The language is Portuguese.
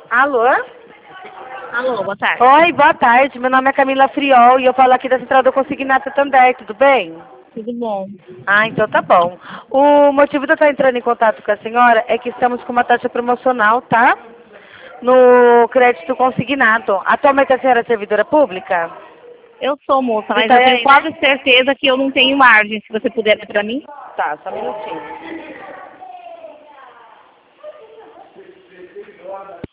Alô? Alô, boa tarde. Oi, boa tarde. Meu nome é Camila Friol e eu falo aqui da Central do Consignato Santander, tudo bem? Tudo bom? Ah, então tá bom. O motivo de eu estar entrando em contato com a senhora é que estamos com uma taxa promocional, tá? No crédito consignado. Atualmente a senhora é servidora pública? Eu sou moça, mas eu tenho Itaém, né? quase certeza que eu não tenho margem, se você puder dar pra mim. Tá, só um minutinho.